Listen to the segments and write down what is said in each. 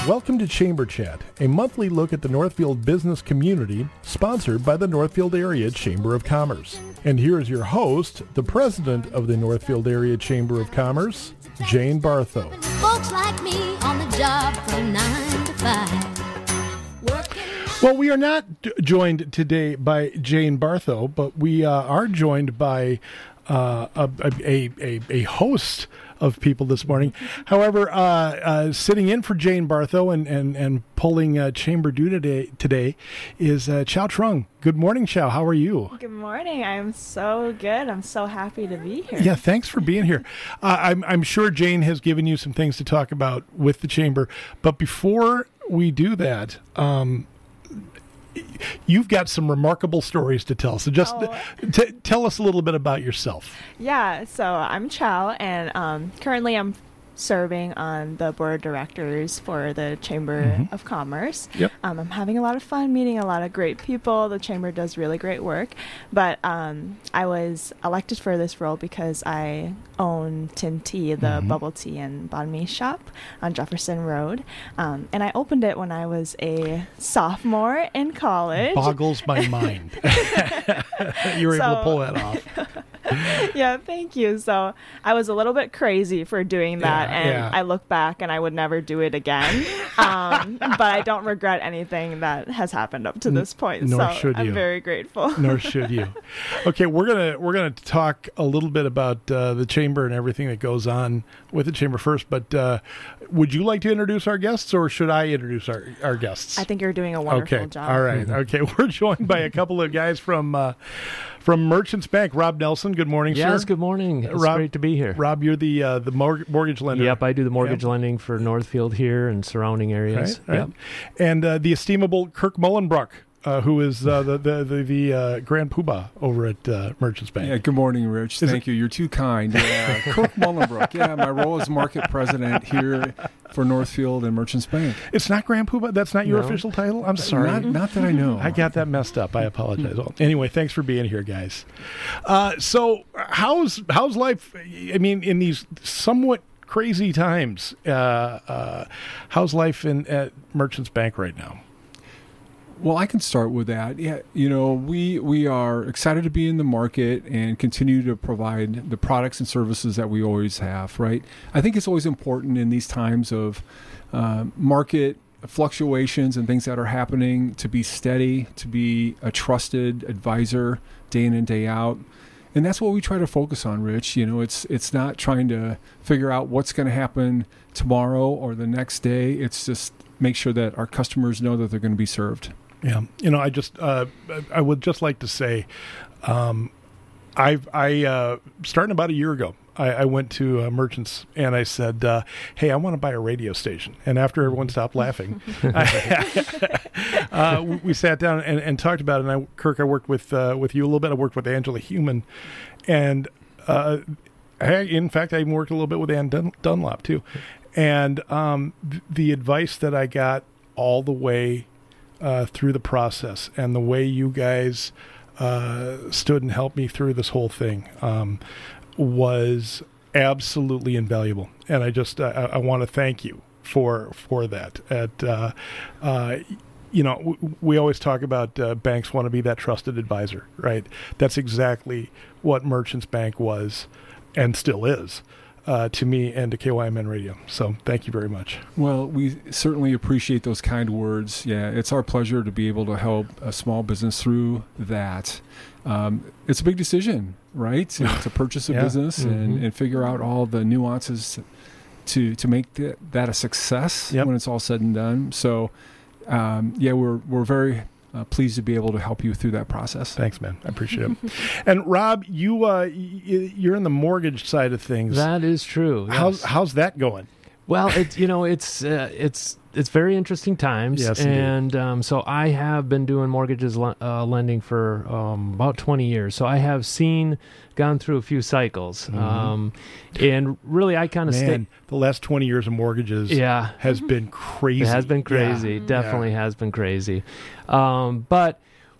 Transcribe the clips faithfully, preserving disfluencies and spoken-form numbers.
Welcome to Chamber Chat, a monthly look at the Northfield business community, sponsored by the Northfield Area Chamber of Commerce. And here is your host, the president of the Northfield Area Chamber of Commerce, Jane Barthow. Folks like me on the job from nine to five. Well, we are not d- joined today by Jane Barthow, but we uh, are joined by uh, a, a, a, a host of people this morning. However, uh, uh, sitting in for Jane Barthow and, and, and pulling uh, chamber duty today, today is uh, Chow Trung. Good morning, Chow. How are you? Good morning. I'm so good. I'm so happy to be here. Yeah, thanks for being here. Uh, I'm, I'm sure Jane has given you some things to talk about with the chamber. But before we do that, um, you've got some remarkable stories to tell. So just Oh. t- tell us a little bit about yourself. Yeah, so I'm Chow, and um, currently I'm serving on the board of directors for the Chamber Mm-hmm. of Commerce. Yep. Um, I'm having a lot of fun meeting a lot of great people. The Chamber does really great work. But um, I was elected for this role because I own Tin Tea, the Mm-hmm. bubble tea and banh mi shop on Jefferson Road. Um, and I opened it when I was a sophomore in college. Boggles my mind. You were able to So- pull that off. Yeah, thank you. So I was a little bit crazy for doing that, Yeah, and yeah. I look back and I would never do it again. Um, but I don't regret anything that has happened up to this point. nor so should I'm you. very grateful. Nor should you. Okay, we're gonna we're gonna talk a little bit about uh, the chamber and everything that goes on with the chamber first. But uh, would you like to introduce our guests, or should I introduce our, our guests? I think you're doing a wonderful okay. job. All right. Okay. We're joined by a couple of guys from uh, from Merchants Bank. Rob Nelson. Good morning, Yes, sir. good morning. It's Rob- great to be here. Rob, you're the uh, the mor- mortgage lender. Yep, I do the mortgage Yep. lending for Northfield here and surrounding areas. Right, right. Yep. And uh, the estimable Kirk Mullenbrook, uh, who is uh, the the the, the uh, Grand Poobah over at uh, Merchants Bank. Yeah, good morning, Rich. Is Thank you. You're too kind. Yeah, Kirk Mullenbrook. Yeah, my role as market president here for Northfield and Merchants Bank. It's not Grand Poobah. That's not your No. official title. I'm sorry. Not, not that I know. I got that messed up. I apologize. Well, anyway, thanks for being here, guys. Uh, so, how's how's life? I mean, in these somewhat crazy times, uh, uh, how's life in at Merchants Bank right now? Well, I can start with that. Yeah, you know, we we are excited to be in the market and continue to provide the products and services that we always have, right? I think it's always important in these times of uh, market fluctuations and things that are happening to be steady, to be a trusted advisor day in and day out. And that's what we try to focus on, Rich. You know, it's it's not trying to figure out what's going to happen tomorrow or the next day. It's just make sure that our customers know that they're going to be served. Yeah, you know, I just uh, I would just like to say, um, I've I uh, starting about a year ago, I, I went to uh, Merchants and I said, uh, "Hey, I want to buy a radio station." And after everyone stopped laughing, I, uh, we, we sat down and, and talked about it. And I, Kirk, I worked with uh, with you a little bit. I worked with Angela Human, and uh, I, in fact, I even worked a little bit with Ann Dun- Dunlop too. And um, th- the advice that I got all the way Uh, through the process and the way you guys uh, stood and helped me through this whole thing um, was absolutely invaluable. And I just uh, I, I want to thank you for for that. At uh, uh, you know, w- we always talk about uh, banks want to be that trusted advisor, right? That's exactly what Merchants Bank was and still is. Uh, to me and to K Y M N Radio. So thank you very much. Well, we certainly appreciate those kind words. Yeah, it's our pleasure to be able to help a small business through that. Um, it's a big decision, right? To, to purchase a Yeah. business and, Mm-hmm. and figure out all the nuances to to make that, that a success Yep. when it's all said and done. So, um, yeah, we're we're very Uh, pleased to be able to help you through that process. Thanks, man. I appreciate it. And Rob, you uh, y- you're in the mortgage side of things. That is true. Yes. How's how's that going? Well, it's you know it's uh, it's it's very interesting times, Yes, indeed. and um, so I have been doing mortgages le- uh, lending for um, about twenty years. So I have seen, gone through a few cycles, Mhm. um, and really I kind of stay. Man, the last twenty years of mortgages Yeah, has been crazy. it has been crazy. Yeah. Definitely has been crazy. Um, but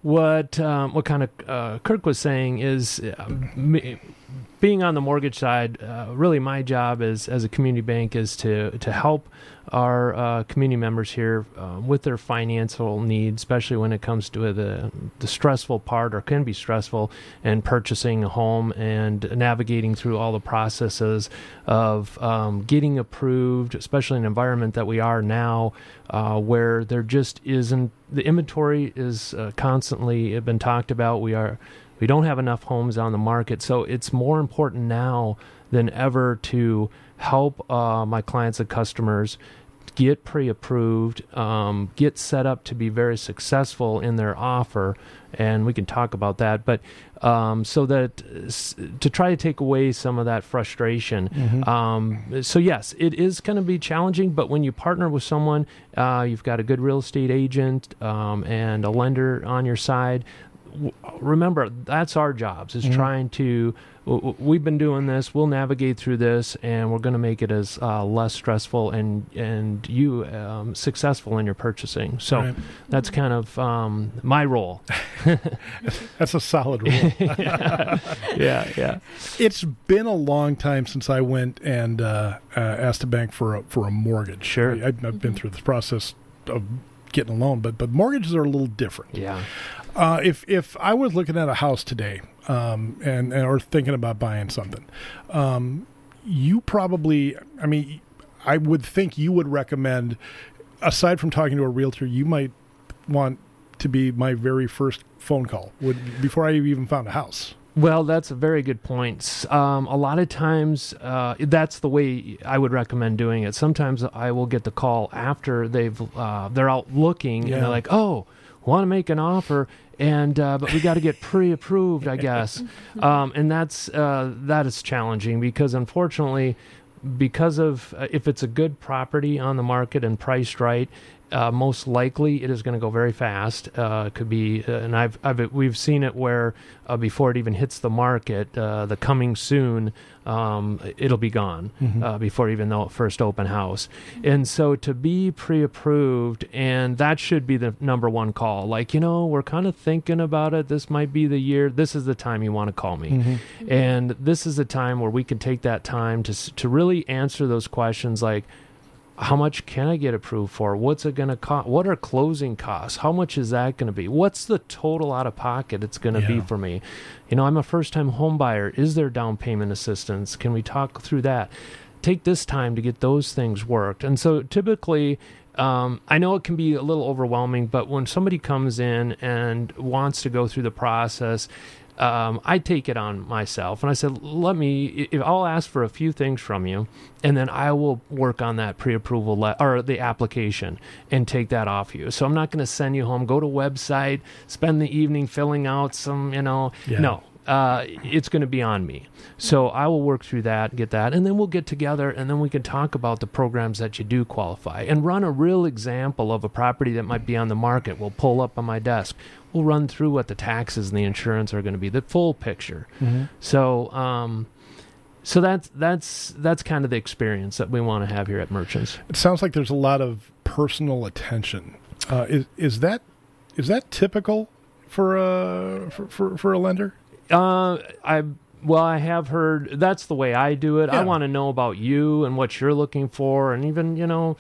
what um, what kind of uh, Kirk was saying is uh, me, being on the mortgage side. Uh, really, my job is as a community bank is to to help our uh, community members here uh, with their financial needs, especially when it comes to the the stressful part, or can be stressful, in purchasing a home and navigating through all the processes of um, getting approved, especially in an environment that we are now, uh, where there just isn't, the inventory is uh, constantly been talked about. We are we don't have enough homes on the market, so it's more important now than ever to help uh, my clients and customers get pre-approved, um, get set up to be very successful in their offer, and we can talk about that. But um, so that s- to try to take away some of that frustration. Mm-hmm. Um, so yes, it is going to be challenging, but when you partner with someone, uh, you've got a good real estate agent um, and a lender on your side. W- remember, that's our jobs, is Mhm. trying to, w- w- we've been doing this, we'll navigate through this, and we're going to make it as uh, less stressful and and you um, successful in your purchasing. So Right. that's kind of um, my role. That's a solid rule. yeah, yeah, yeah. It's been a long time since I went and uh, uh, asked a bank for a, for a mortgage. Sure. I, I've, I've been through the process of getting a loan, but but mortgages are a little different. Yeah. Uh, if if I was looking at a house today, um, and, and or thinking about buying something, um, you probably, I mean, I would think you would recommend, aside from talking to a realtor, you might want to be my very first phone call would before I even found a house. Well, that's a very good point. Um, a lot of times, uh, that's the way I would recommend doing it. Sometimes I will get the call after they've uh, they're out looking, Yeah. and they're like, "Oh, want to make an offer, and uh, but we got to get pre-approved, I guess." Um, and that's uh, that is challenging because, unfortunately, because of uh, if it's a good property on the market and priced right, uh, most likely it is going to go very fast. Uh, it could be, uh, and I've, I've we've seen it where uh, before it even hits the market, uh, the coming soon, um, it'll be gone Mhm. uh, before even the first open house. And so to be pre-approved, and that should be the number one call. Like, you know, we're kind of thinking about it. This might be the year. This is the time you want to call me. Mhm. And this is the time where we can take that time to s- to really answer those questions, like, how much can I get approved for? What's it going to cost? What are closing costs? How much is that going to be? What's the total out of pocket it's going to be Yeah. for me? You know, I'm a first-time home buyer. Is there down payment assistance? Can we talk through that? Take this time to get those things worked. And so typically, um, I know it can be a little overwhelming, but when somebody comes in and wants to go through the process, um, I take it on myself, and I said, let me, if I'll ask for a few things from you, and then I will work on that pre-approval le- or the application and take that off you. So I'm not going to send you home, go to website, spend the evening filling out some, you know, Yeah. no. Uh, it's going to be on me. So I will work through that, get that, and then we'll get together, and then we can talk about the programs that you do qualify and run a real example of a property that might be on the market. We'll pull up on my desk. We'll run through what the taxes and the insurance are going to be, the full picture. Mhm. So, um, so that's that's that's kind of the experience that we want to have here at Merchants. It sounds like there's a lot of personal attention. Uh, is is that is that typical for a for, for, for a lender? Uh, I well, I have heard that's the way I do it. Yeah. I want to know about you and what you're looking for, and even you know,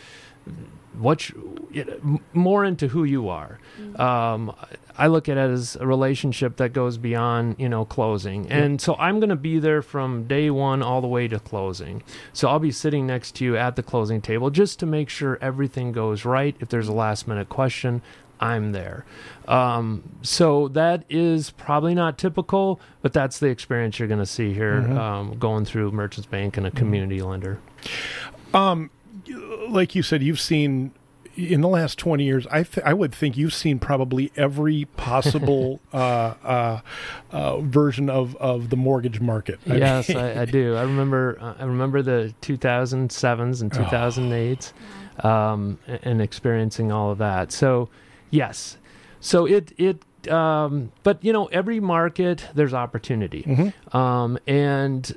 what you, you know, m- more into who you are. Um, I look at it as a relationship that goes beyond you know closing, and so I'm going to be there from day one all the way to closing. So I'll be sitting next to you at the closing table just to make sure everything goes right. If there's a last minute question, I'm there. Um, so that is probably not typical, but that's the experience you're going to see here Mhm. um, going through Merchants Bank and a community lender. Um, like you said, you've seen in the last twenty years. I th- I would think you've seen probably every possible uh, uh, uh, version of, of the mortgage market. I Yes, mean- I, I do. I remember. Uh, I remember the two thousand sevens and Oh. two thousand eights, um, a- and experiencing all of that. So, yes. So it it. Um, but you know, every market there's opportunity, Mhm. um, and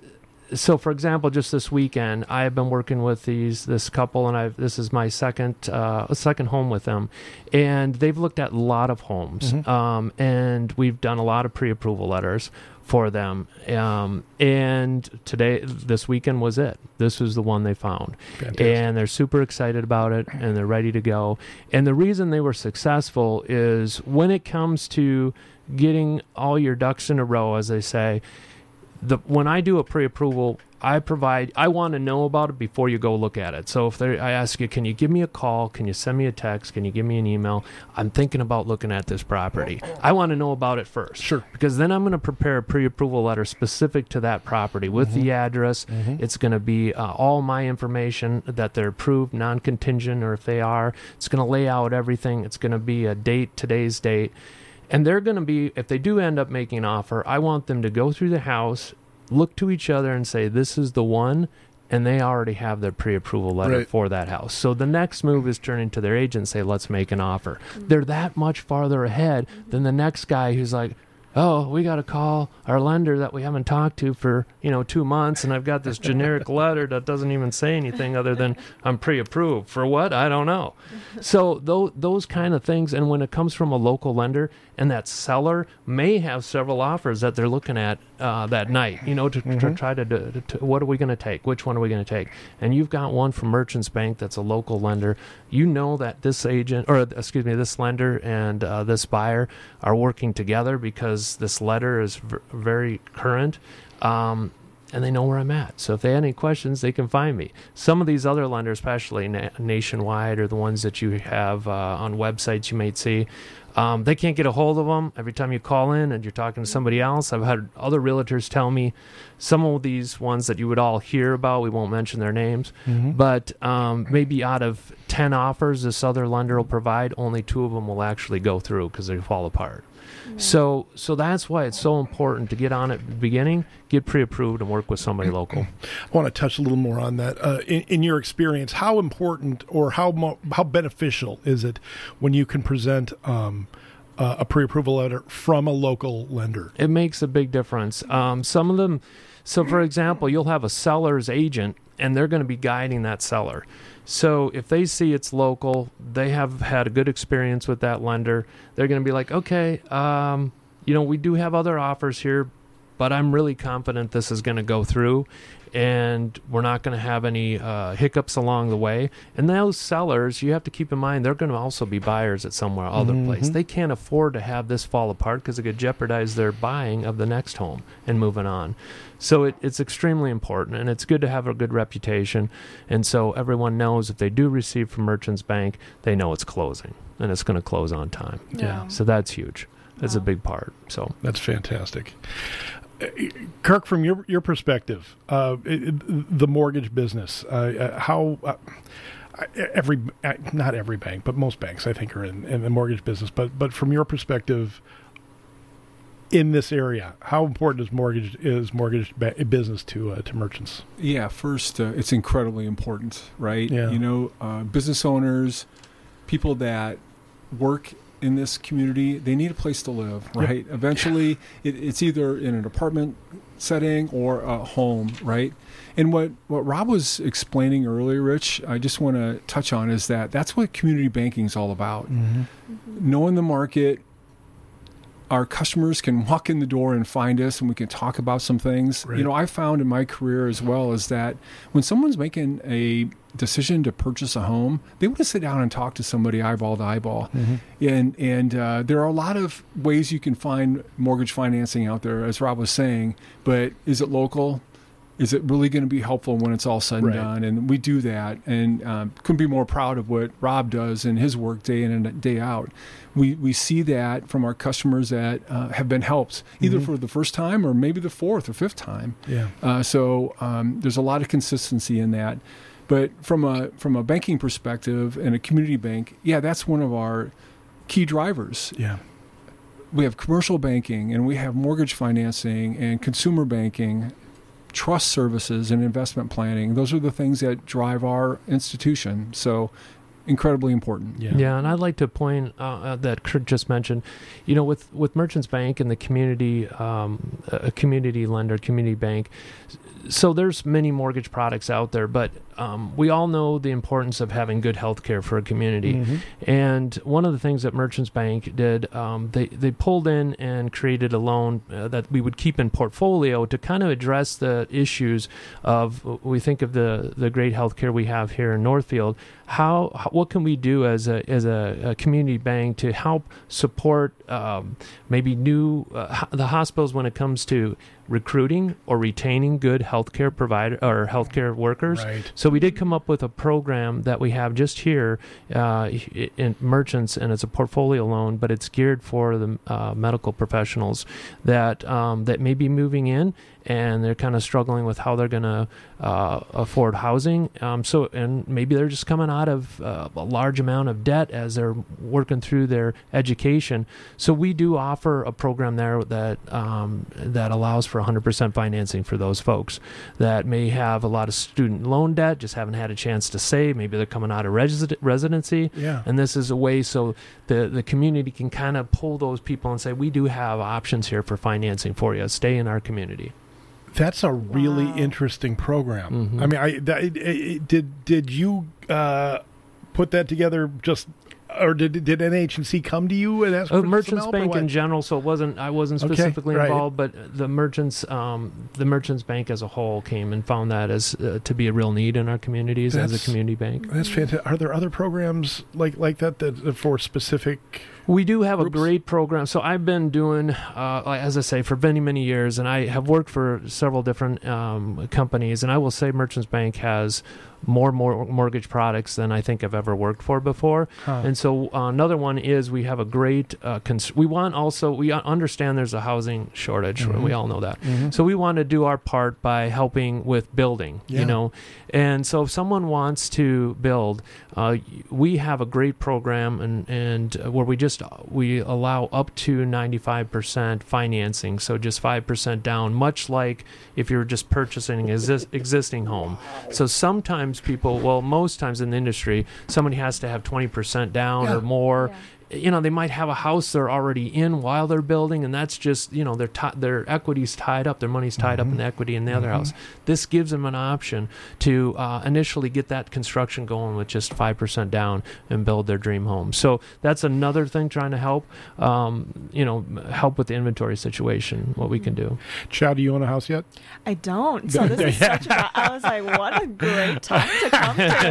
so, for example, just this weekend, I have been working with these this couple, and I've this is my second uh, second home with them, and they've looked at a lot of homes, Mhm. um, and we've done a lot of pre-approval letters for them. Um, and today, this weekend was it. This was the one they found. Fantastic. And they're super excited about it, and they're ready to go. And the reason they were successful is when it comes to getting all your ducks in a row, as they say, the when I do a pre-approval, I provide, I want to know about it before you go look at it. So if they, I ask you, can you give me a call? Can you send me a text? Can you give me an email? I'm thinking about looking at this property. I want to know about it first. Sure. Because then I'm going to prepare a pre-approval letter specific to that property with the address. Mhm. It's going to be uh, all my information that they're approved, non-contingent, or if they are. It's going to lay out everything. It's going to be a date, today's date. And they're going to be, if they do end up making an offer, I want them to go through the house, look to each other and say, this is the one, and they already have their pre-approval letter Right. for that house. So the next move is turning to their agent and say, let's make an offer. They're that much farther ahead than the next guy who's like, oh, we got to call our lender that we haven't talked to for, you know, two months, and I've got this generic letter that doesn't even say anything other than I'm pre-approved. For what? I don't know. So those, those kind of things, and when it comes from a local lender, and that seller may have several offers that they're looking at uh, that night, you know, to, to try to, to, to, what are we going to take? Which one are we going to take? And you've got one from Merchants Bank that's a local lender. You know that this agent, or excuse me, this lender and uh, this buyer are working together because this letter is v- very current. Um, and they know where I'm at. So if they have any questions, they can find me. Some of these other lenders, especially na- nationwide, or the ones that you have uh, on websites you might see, um, they can't get a hold of them. Every time you call in and you're talking to somebody else, I've had other realtors tell me some of these ones that you would all hear about, we won't mention their names, Mhm. but um, maybe out of ten offers this other lender will provide, only two of them will actually go through because they fall apart. So so that's why it's so important to get on at the beginning, get pre-approved, and work with somebody local. I want to touch a little more on that. Uh, in, in your experience, how important or how mo- how beneficial is it when you can present um, uh, a pre-approval letter from a local lender? It makes a big difference. Um, some of them, so for example, you'll have a seller's agent, and they're going to be guiding that seller. So if they see it's local, they have had a good experience with that lender, they're going to be like, okay, um, you know, we do have other offers here, but I'm really confident this is going to go through, and we're not going to have any uh, hiccups along the way. And those sellers, you have to keep in mind, they're going to also be buyers at somewhere other Mhm. place. They can't afford to have this fall apart because it could jeopardize their buying of the next home and moving on. So it, it's extremely important, and it's good to have a good reputation. And so everyone knows if they do receive from Merchants Bank, they know it's closing, and it's going to close on time. Yeah. So that's huge. That's a Wow. big part. So That's fantastic. Uh, Kirk, from your your perspective, uh, it, it- the mortgage business, uh, uh, how uh, every uh, not every bank, but most banks, I think, are in, in the mortgage business. But but from your perspective, in this area, how important is mortgage is mortgage ba- business to uh, to merchants? Yeah, first, uh, it's incredibly important, right? Yeah. You know, uh, business owners, people that work in this community, they need a place to live, right? Eventually, it, it's either in an apartment setting or a home, right? And what, what Rob was explaining earlier, Rich, I just want to touch on is that that's what community banking is all about. Knowing the market, our customers can walk in the door and find us, and we can talk about some things. Right. You know, I found in my career as well is that when someone's making a decision to purchase a home, they want to sit down and talk to somebody eyeball to eyeball. And and uh, there are a lot of ways you can find mortgage financing out there, as Rob was saying. But is it local? Is it really going to be helpful when it's all said and Right. done? And we do that, and um, couldn't be more proud of what Rob does in his work day in and day out. We we see that from our customers that uh, have been helped either Mhm. for the first time or maybe the fourth or fifth time. Yeah. Uh, so um, there's a lot of consistency in that. But from a from a banking perspective and a community bank, yeah, that's one of our key drivers. Yeah. We have commercial banking, and we have mortgage financing and consumer banking, trust services and investment planning. Those are the things that drive our institution. So incredibly important. Yeah. Yeah, and I'd like to point uh, uh, that Kurt just mentioned, you know, with, with Merchants Bank and the community, um, a community lender, community bank, so there's many mortgage products out there, but um, we all know the importance of having good health care for a community. Mhm. And one of the things that Merchants Bank did, um, they, they pulled in and created a loan uh, that we would keep in portfolio to kind of address the issues of, we think of the, the great health care we have here in Northfield. How, how what can we do as a as a, a community bank to help support um, maybe new uh, the hospitals when it comes to recruiting or retaining good healthcare provider or healthcare workers. Right. So we did come up with a program that we have just here uh, in Merchants, and it's a portfolio loan, but it's geared for the uh, medical professionals that um, that may be moving in and they're kind of struggling with how they're going to uh, afford housing. Um, so, and maybe they're just coming out of uh, a large amount of debt as they're working through their education. So we do offer a program there that um, that allows for one hundred percent financing for those folks that may have a lot of student loan debt, just haven't had a chance to save. Maybe they're coming out of resi- residency. Yeah. And this is a way so the, the community can kind of pull those people and say, we do have options here for financing for you. Stay in our community. That's a really Wow. interesting program. Mhm. I mean, I that, it, it, did did you uh, put that together just, or did did N H C come to you and ask Uh, for some Merchants help, or Bank what? in general, so it wasn't. I wasn't Okay, specifically right. involved, but the merchants, um, the Merchants Bank as a whole, came and found that as uh, to be a real need in our communities as That's- a community bank. That's fantastic. Are there other programs like like that that for specific? We do have Groups? a great program. So I've been doing, uh, like- as I say, for many, many years, and I have worked for several different um, companies. And I will say Merchants Bank has more, more mortgage products than I think I've ever worked for before. Huh. And so uh, another one is we have a great, uh, cons- we want also, we understand there's a housing shortage. Mhm. We all know that. Mhm. So we want to do our part by helping with building, Yeah. you know. And so if someone wants to build, uh, we have a great program and, and uh, where we just we allow up to ninety-five percent financing, so just five percent down, much like if you're just purchasing an exis- existing home. So sometimes people, well, most times in the industry, somebody has to have twenty percent down Yeah. or more. Yeah. You know, they might have a house they're already in while they're building, and that's just, you know, their ti their equity's tied up, their money's tied up in the equity in the other house. This gives them an option to uh, initially get that construction going with just five percent down and build their dream home. So that's another thing, trying to help, um, you know, help with the inventory situation, what we can do. Chow, do you own a house yet? I don't. So this is such a, I was like, what a great time to come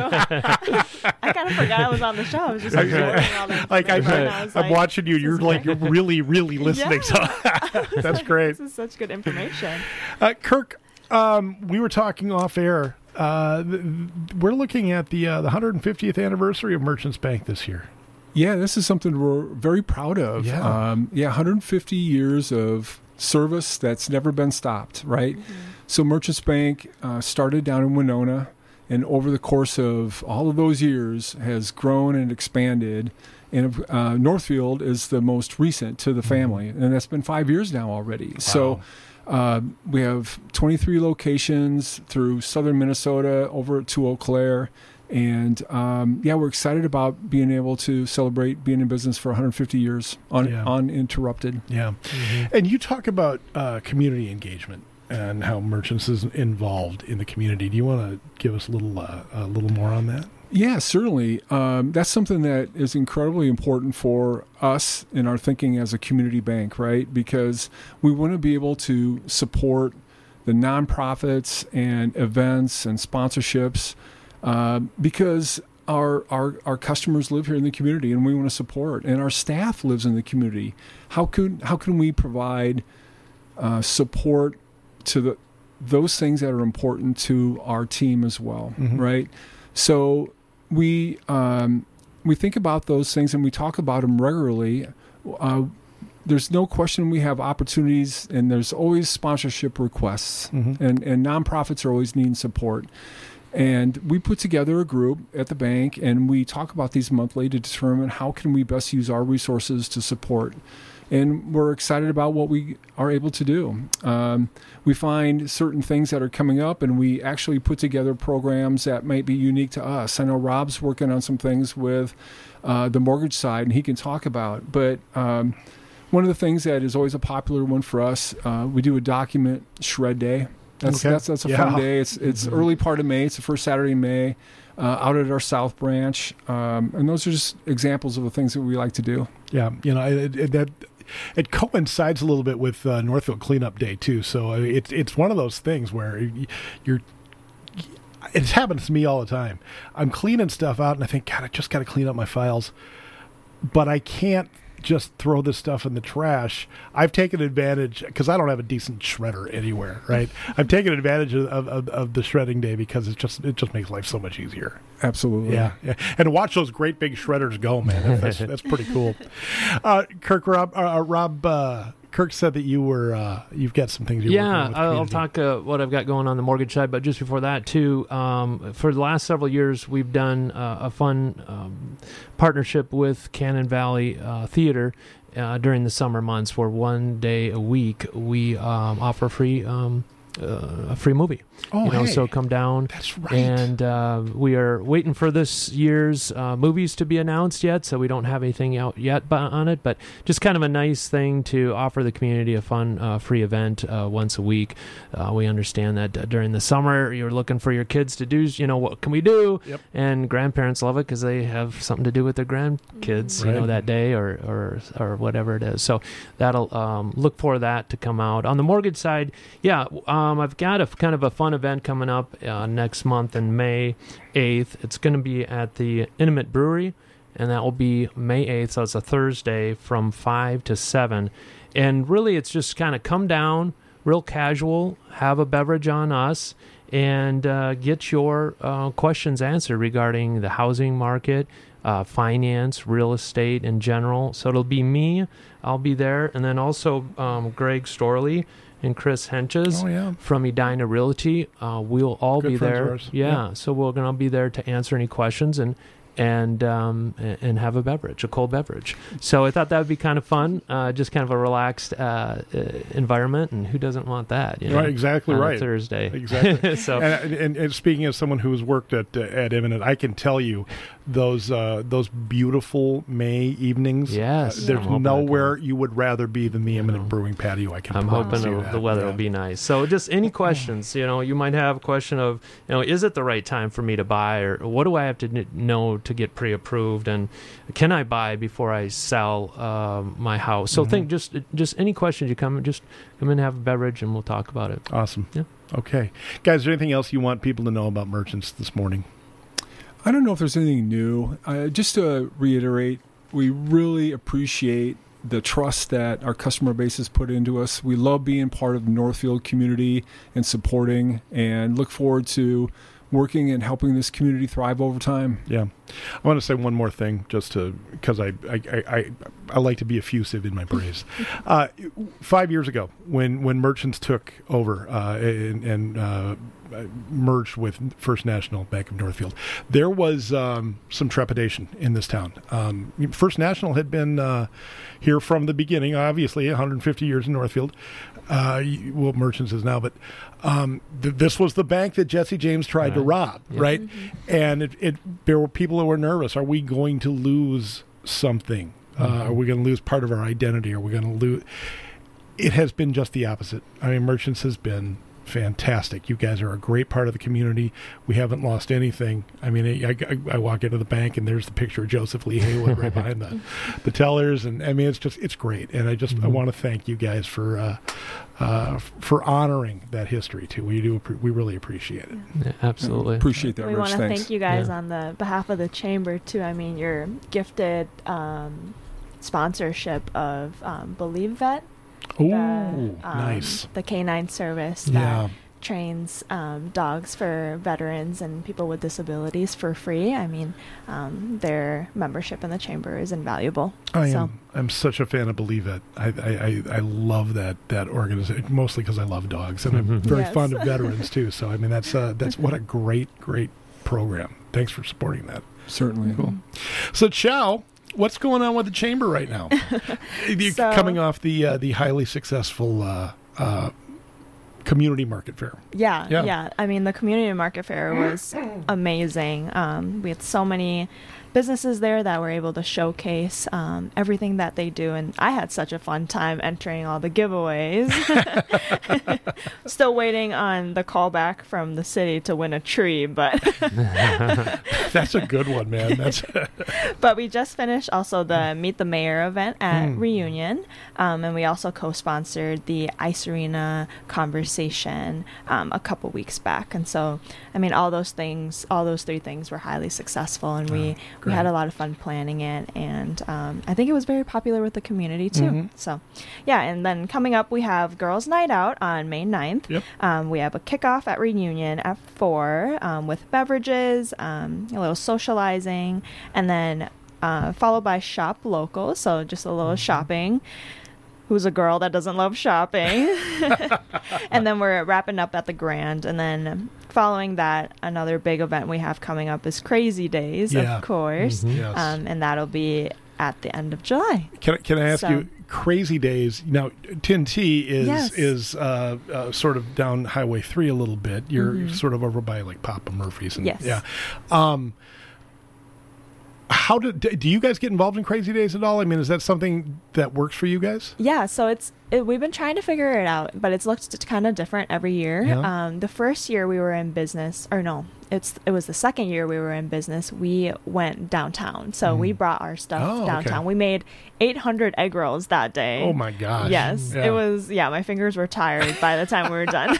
to. I kind of forgot I was on the show. I was just Okay. absorbing all the Like I, information. I was I'm like, watching you. this You're is like great. you're really, really listening. Yeah. So that's great. This is such good information. Uh, Kirk, um, we were talking off air. Uh, th- we're looking at the uh, the one hundred fiftieth anniversary of Merchants Bank this year. Yeah, this is something we're very proud of. Yeah. Um, yeah, one hundred fifty years of service that's never been stopped, right? So Merchants Bank uh, started down in Winona, and over the course of all of those years has grown and expanded. And uh, Northfield is the most recent to the family, and that's been five years now already. So uh, we have twenty-three locations through southern Minnesota over to Eau Claire. And um, yeah, we're excited about being able to celebrate being in business for one hundred fifty years un- Yeah. uninterrupted. Yeah, and you talk about uh, community engagement and how Merchants is involved in the community. Do you want to give us a little uh, a little more on that? Yeah, certainly. Um, that's something that is incredibly important for us in our thinking as a community bank, right? Because we want to be able to support the nonprofits and events and sponsorships uh, because our, our our customers live here in the community and we want to support, and our staff lives in the community. How can how can we provide uh, support to the those things that are important to our team as well, Mhm. right? So we um, we think about those things and we talk about them regularly. Uh, there's no question we have opportunities, and there's always sponsorship requests, Mhm. and, and nonprofits are always needing support. And we put together a group at the bank, and we talk about these monthly to determine how can we best use our resources to support. And we're excited about what we are able to do. Um, we find certain things that are coming up, and we actually put together programs that might be unique to us. I know Rob's working on some things with uh, the mortgage side, and he can talk about. But um, one of the things that is always a popular one for us, uh, we do a document shred day. That's Okay. that's that's a Yeah. fun day. It's it's early part of May. It's the first Saturday in May, uh, out at our South Branch, um, and those are just examples of the things that we like to do. Yeah, you know it, it, that it coincides a little bit with uh, Northfield Cleanup Day too. So uh, it's it's one of those things where y- you're. It happens to me all the time. I'm cleaning stuff out, and I think, God, I just got to clean up my files, but I can't just throw this stuff in the trash. I've taken advantage because I don't have a decent shredder anywhere, right? I've taken advantage of, of, of the shredding day because it's just it just makes life so much easier. Absolutely. Yeah, yeah. And to watch those great big shredders go, man, that's that's pretty cool. Uh, Kirk, Rob, uh, Rob, uh, Kirk said that you were uh, you've got some things. You're Yeah, working on with I'll community. talk uh, what I've got going on the mortgage side, but just before that too, um, for the last several years, we've done uh, a fun um, partnership with Cannon Valley uh, Theater uh, during the summer months, where one day a week we um, offer free um, uh, a free movie. Oh, you know, hey, so come down. that's right. And uh, we are waiting for this year's uh, movies to be announced yet, so we don't have anything out yet bu- on it. But just kind of a nice thing to offer the community a fun, uh, free event uh, once a week. Uh, we understand that uh, during the summer you're looking for your kids to do, you know, what can we do? Yep. And grandparents love it because they have something to do with their grandkids, you know, Right. that day or, or or whatever it is. So that'll um, look for that to come out. On the mortgage side, yeah, um, I've got a kind of a fun event coming up uh, next month in May eighth. It's going to be at the Intimate Brewery, and that will be May eighth, so it's a Thursday from five to seven. And really, it's just kind of come down, real casual, have a beverage on us, and uh, get your uh, questions answered regarding the housing market, uh, finance, real estate in general. So it'll be me, I'll be there, and then also um, Greg Storley and Chris Henches Oh, yeah. from Edina Realty. Uh, we'll all Good be friends of there. ours. Yeah, Yeah. so we're going to be there to answer any questions and and um, a- and have a beverage, a cold beverage. So I thought that would be kind of fun, uh, just kind of a relaxed uh, uh, environment, and who doesn't want that? You know, Right, exactly on a right. Thursday. Exactly. so and, and, and speaking as someone who has worked at uh, at Imminent, I can tell you those uh, those beautiful May evenings. Yes, uh, I'm there's hoping that nowhere you would rather be than the Imminent know. Brewing patio. I can. I'm promise hoping you the, that. the weather Yeah. will be nice. So just any questions, you know, you might have a question of, you know, is it the right time for me to buy, or what do I have to kn- know to get pre-approved, and can I buy before I sell um, my house? So Mhm. think just just any questions you come, just come in and have a beverage, and we'll talk about it. Awesome. Yeah. Okay, guys. Is there anything else you want people to know about Merchants this morning? I don't know if there's anything new. Uh, just to reiterate, we really appreciate the trust that our customer base has put into us. We love being part of the Northfield community and supporting, and look forward to working and helping this community thrive over time. Yeah, I want to say one more thing, just to because I I, I I I like to be effusive in my praise. uh, five years ago, when when Merchants took over uh, and, and uh, merged with First National Bank of Northfield, there was um, some trepidation in this town. Um, First National had been uh, here from the beginning, obviously one hundred fifty years in Northfield. Uh, y- well, Merchants is now, but um, th- this was the bank that Jesse James tried to Right. rob, Yeah. right? And it, it there were people who were nervous. Are we going to lose something? Uh, are we going to lose part of our identity? Are we going to lose? It has been just the opposite. I mean, Merchants has been fantastic. You guys are a great part of the community. We haven't lost anything. I mean, I, I, I walk into the bank and there's the picture of Joseph Lee Haywood right behind the, the tellers, and I mean, it's just it's great. And I just I Mhm. want to thank you guys for uh, uh, for honoring that history too. We do appre- we really appreciate it. Yeah, absolutely. Appreciate that, we Rich. want to Thanks. thank you guys Yeah. on the behalf of the chamber too. I mean, your gifted um, sponsorship of um, Believe Vet, Oh, the, um, nice. the canine service that Yeah. trains um, dogs for veterans and people with disabilities for free. I mean, um, their membership in the chamber is invaluable. I so. am. I'm such a fan of Believe It. I I, I, I love that that organization, mostly because I love dogs, and I'm Mhm. very Yes. fond of veterans too. So I mean, that's uh, that's what a great great program. Thanks for supporting that. Certainly. Cool. So, Chow, what's going on with the chamber right now? You're So- coming off the uh, the highly successful uh, uh, community market fair. Yeah, Yeah. yeah, I mean, the community market fair was amazing. Um, we had so many businesses there that were able to showcase um, everything that they do, and I had such a fun time entering all the giveaways. Still waiting on the callback from the city to win a tree, but That's a good one, man. That's but we just finished also the Meet the Mayor event at Mm. Reunion, um, and we also co-sponsored the Ice Arena conversation um, a couple weeks back. And so, I mean, all those things, all those three things were highly successful, and we, Oh, we had great. a lot of fun planning it, and um, I think it was very popular with the community too. Mhm. So, yeah, and then coming up, we have Girls Night Out on May ninth. Yep. Um, we have a kickoff at Reunion at four um, with beverages, um, a little socializing, and then uh, followed by Shop Local, so just a little shopping. Who's a girl that doesn't love shopping? And then we're wrapping up at the Grand, and then following that, another big event we have coming up is Crazy Days, Yeah. of course, Mhm. yes. um, and that'll be at the end of July. Can I, can I ask So- you, Crazy Days? Now, Tin T is Yes. is uh, uh, sort of down Highway Three a little bit. You're Mhm. sort of over by like Papa Murphy's, and Yes. yeah. Um, how did do you guys get involved in Crazy Days at all? I mean, is that something that works for you guys? Yeah, so it's it, we've been trying to figure it out, but it's looked kind of different every year. Yeah. Um, the first year we were in business, or no, it's it was the second year we were in business. We went downtown, so we Mm. brought our stuff Oh, okay. downtown. We made eight hundred egg rolls that day. Oh my gosh! Yes, Yeah. it was. Yeah, my fingers were tired by the time we were done.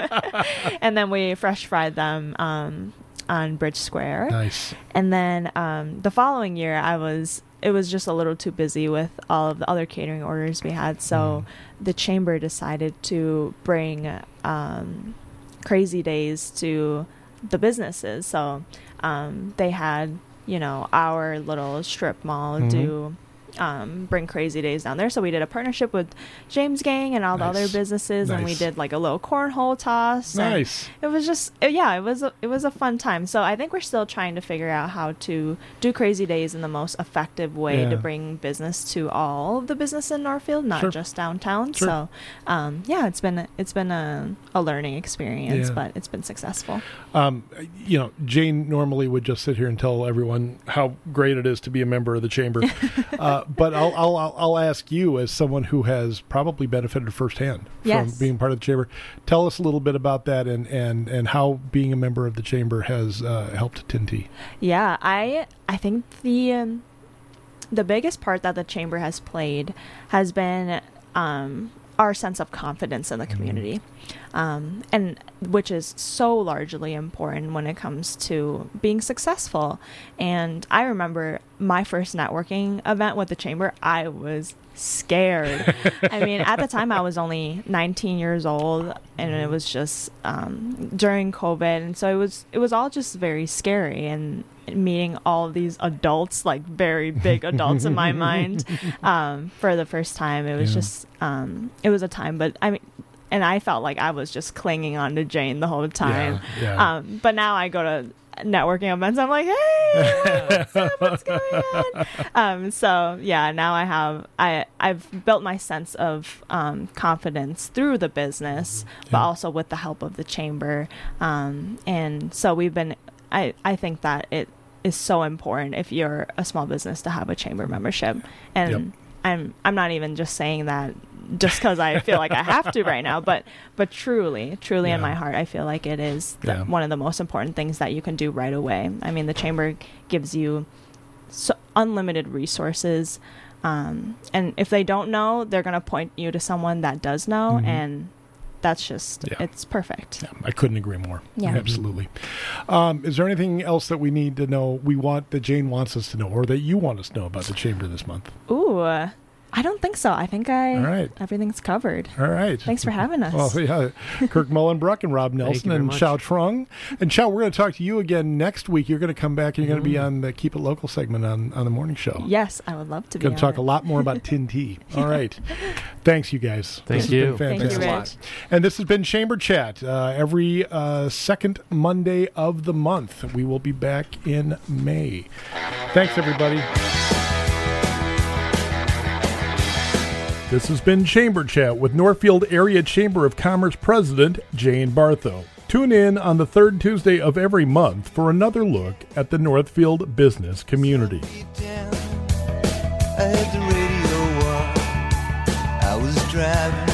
And then we fresh fried them um, on Bridge Square. nice. And then um, the following year, I was it was just a little too busy with all of the other catering orders we had. So the chamber decided to bring um, Crazy Days to the businesses. So um, they had, you know, our little strip mall Mhm. do um, bring Crazy Days down there. So we did a partnership with James Gang and all the Nice. other businesses, and we Nice. did like a little cornhole toss. and Nice. It was just, uh, yeah, it was a, it was a fun time. So I think we're still trying to figure out how to do Crazy Days in the most effective way Yeah. to bring business to all of the business in Northfield, not Sure. just downtown. Sure. So, um, yeah, it's been a, it's been a, a learning experience, Yeah. but it's been successful. Um, you know, Jane normally would just sit here and tell everyone how great it is to be a member of the chamber. uh, but I'll, I'll, I'll I'll ask you, as someone who has probably benefited firsthand Yes. from being part of the chamber, tell us a little bit about that and, and, and how being a member of the chamber has uh, helped Tin T. Yeah, I I think the um, the biggest part that the chamber has played has been um, our sense of confidence in the community, um, and which is so largely important when it comes to being successful. And I remember my first networking event with the chamber, I was scared. I mean, at the time I was only nineteen years old, and it was just um, during COVID, and so it was it was all just very scary, and meeting all of these adults, like very big adults in my mind, um, for the first time. It was Yeah. just um, it was a time, but I mean, and I felt like I was just clinging on to Jane the whole time. Yeah, yeah. Um, but now I go to networking events, I'm like, hey, what's up? What's going on? Um, so yeah, now I have I I've built my sense of um, confidence through the business, but Yeah. also with the help of the chamber. Um, and so we've been. I I think that it is so important if you're a small business to have a chamber membership, and Yep. I'm I'm not even just saying that just because I feel like I have to right now, but but truly, truly in Yeah. my heart, I feel like it is the, Yeah. one of the most important things that you can do right away. I mean, the chamber gives you so unlimited resources, um, and if they don't know, they're going to point you to someone that does know, Mhm. and that's just Yeah. it's perfect. Yeah, I couldn't agree more. Yeah. Absolutely. Um, is there anything else that we need to know, we want, that Jane wants us to know, or that you want us to know about the chamber this month? Ooh, uh, I don't think so. I think I All right. everything's covered. All right. Thanks for having us. Well, yeah, Kirk Mullenbrook and Rob Nelson very and much. Chow Trung. And Chow, we're going to talk to you again next week. You're going to come back and you're going to be Mm. on the Keep It Local segment on, on the morning show. Yes, I would love to be. Going to on talk it. a lot more about Tin T. All right. Thanks, you guys. Thank this you. Has been Thank you, fantastic. Rich. And this has been Chamber Chat uh, every uh, second Monday of the month. We will be back in May. Thanks, everybody. This has been Chamber Chat with Northfield Area Chamber of Commerce President Jane Bartho. Tune in on the third Tuesday of every month for another look at the Northfield business community. I had the radio on. I was driving